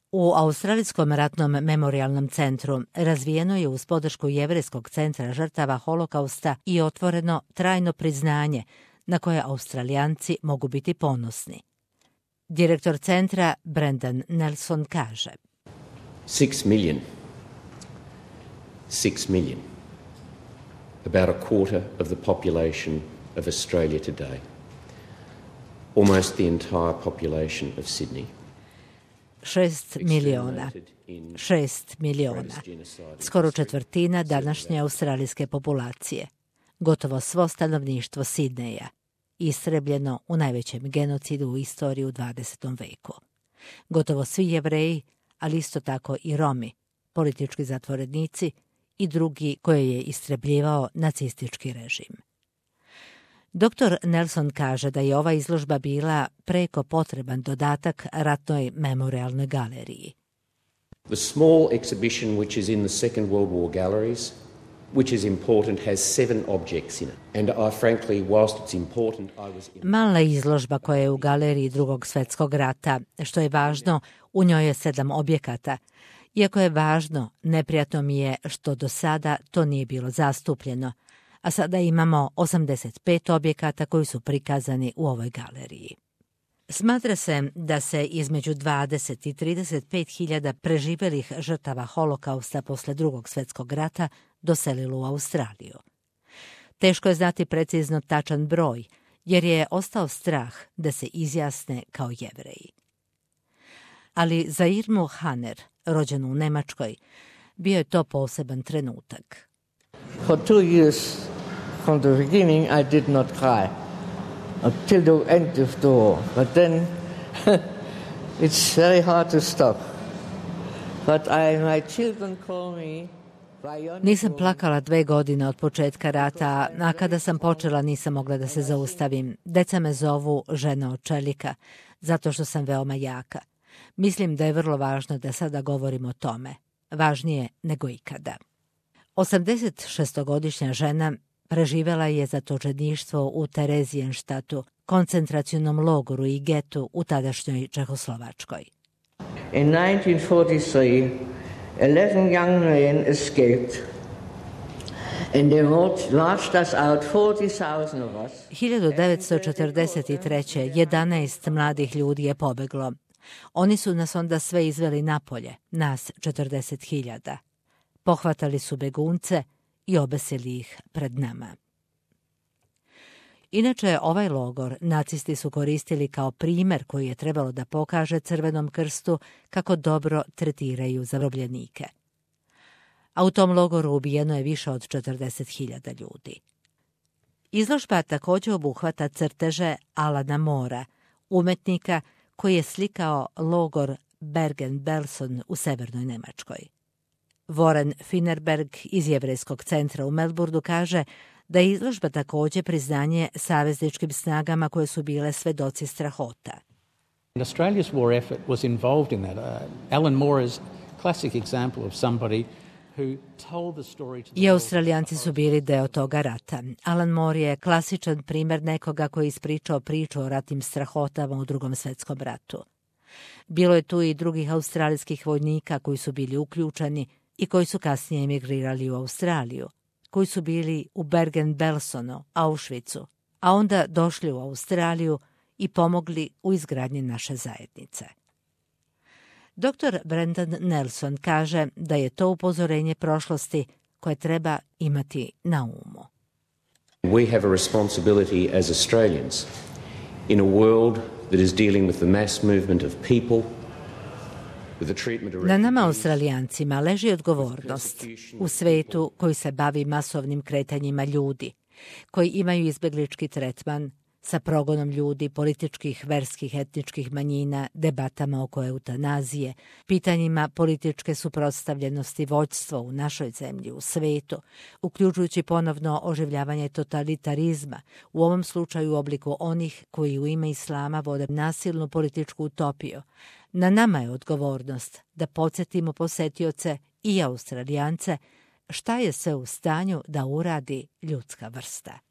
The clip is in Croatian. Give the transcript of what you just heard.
U Australijskom ratnom memorijalnom centru razvijeno je uz podršku Jevrejskog centra žrtava holokausta i otvoreno trajno priznanje na koje Australijanci mogu biti ponosni. Direktor centra Brendan Nelson kaže: 6 million. About a quarter of the population of Australia today. Almost the entire population of Sydney. 6 miliona. Skoro četvrtina današnje australijske populacije. Gotovo svo stanovništvo Sidneja. Istrebljeno u najvećem genocidu u istoriji u 20. veku. Gotovo svi Jevreji, ali isto tako i Romi, politički zatvorenici i drugi koje je istrebljivao nacistički režim. Dr. Nelson kaže da je ova izložba bila preko potreban dodatak ratnoj memorialnoj galeriji. The small exhibition which is in the Second World War galleries, which is important, has 7 objects in it. And I frankly, whilst it's important, Mala izložba koja je u galeriji Drugog svjetskog rata, što je važno, u njoj je 7 objekata. Iako je važno, neprijatno mi je što do sada to nije bilo zastupljeno, a sada imamo 85 objekata koji su prikazani u ovoj galeriji. Smatra se da se između 20 i 35 hiljada preživjelih žrtava holokausta posle Drugog svjetskog rata doselilo u Australiju. Teško je znati precizno tačan broj, jer je ostao strah da se izjasne kao Jevreji. Ali za Irmu Haner, rođenu u Nemačkoj, bio je to poseban trenutak. For 2 years from the beginning I did not cry until the end of the war. But then it's very hard to stop. But my children call me. Nisam plakala 2 godine od početka rata, a kada sam počela nisam mogla da se zaustavim. Deca me zovu žena od čelika, zato što sam veoma jaka. Mislim da je vrlo važno da sada govorimo o tome. Važnije nego ikada. 86-godišnja žena preživjela je zatočeništvo u Terezijenštatu, koncentracionom logoru i getu u tadašnjoj Čehoslovačkoj. In 1943, 11 young men escaped and they marched us out, 40,000 of us. 1943. 11 mladih ljudi je pobeglo. Oni su nas onda sve izveli napolje, nas 40.000. Pohvatali su begunce i obesili ih pred nama. Inače, ovaj logor nacisti su koristili kao primjer koji je trebalo da pokaže Crvenom krstu kako dobro tretiraju zarobljenike. A u tom logoru ubijeno je više od 40.000 ljudi. Izložba također obuhvata crteže Alana Moora, umetnika koji je slikao logor Bergen-Belsen u severnoj Nemačkoj. Warren Finnerberg iz Jevrejskog centra u Melbourneu kaže da je izložba također priznanje savezničkim snagama koje su bile svedoci strahota. Australia's war effort was involved in that. Alan Moore is a classic example of somebody who told the story to the I Australijanci su bili deo toga rata. Alan Moore je klasičan primjer nekoga koji je ispričao priču o ratnim strahotama u Drugom svjetskom ratu. Bilo je tu i drugih australijskih vojnika koji su bili uključeni i koji su kasnije emigrirali u Australiju, koji su bili u Bergen-Belsenu, Auschwitzu, a onda došli u Australiju i pomogli u izgradnji naše zajednice. Dr. Brendan Nelson kaže da je to upozorenje prošlosti koje treba imati na umu. We have a responsibility as Australians in a world that is dealing with the mass movement of people. Na nama Australijancima leži odgovornost u svetu koji se bavi masovnim kretanjima ljudi, koji imaju izbjeglički tretman sa progonom ljudi, političkih, verskih, etničkih manjina, debatama oko eutanazije, pitanjima političke suprotstavljenosti vođstva u našoj zemlji, u svetu, uključujući ponovno oživljavanje totalitarizma, u ovom slučaju u obliku onih koji u ime islama vode nasilnu političku utopiju. Na nama je odgovornost da podsjetimo posetioce i Australijance šta je sve u stanju da uradi ljudska vrsta.